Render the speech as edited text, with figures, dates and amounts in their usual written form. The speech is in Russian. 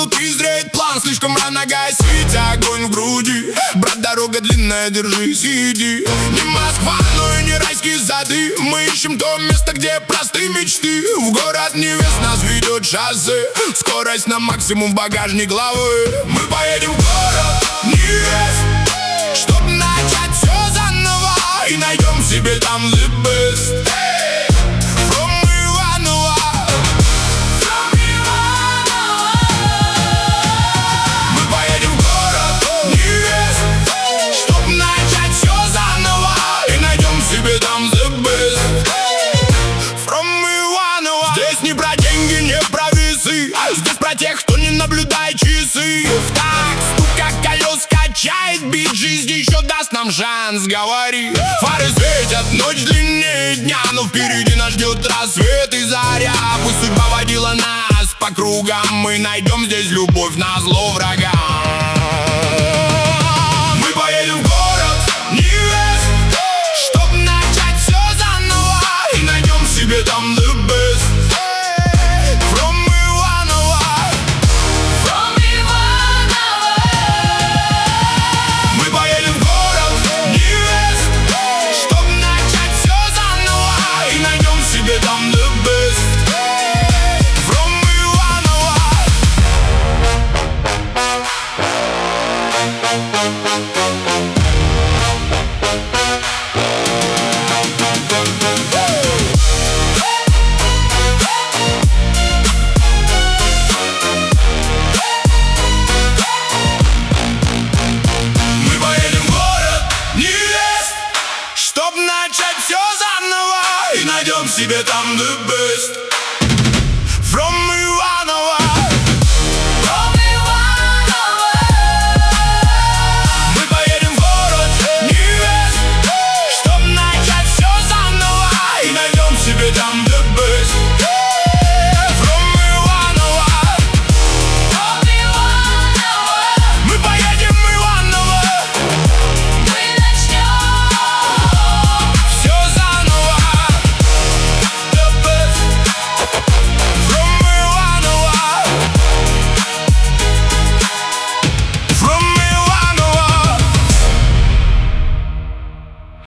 внутри зреет план. Слишком рано гасить огонь в груди. Брат, дорога длинная, держись, иди. Не Москва, но и не райские сады. Мы ищем то место, где простые мечты. В город невест нас ведет шоссе. Скорость на максимум, в багажник головы. Мы поедем в город невест, чтоб начать все заново. И найдем себе там the best. Здесь про тех, кто не наблюдает часы. Так, стук, как колес качает бит. Жизнь еще даст нам шанс, говори. Фары светят, ночь длиннее дня, но впереди нас ждет рассвет и заря. Пусть судьба водила нас по кругам, мы найдем здесь любовь назло врагам. Мы поедем в город невест, чтоб начать все заново. И найдем себе там the best. Чтоб начать все заново. И найдем себе там the best.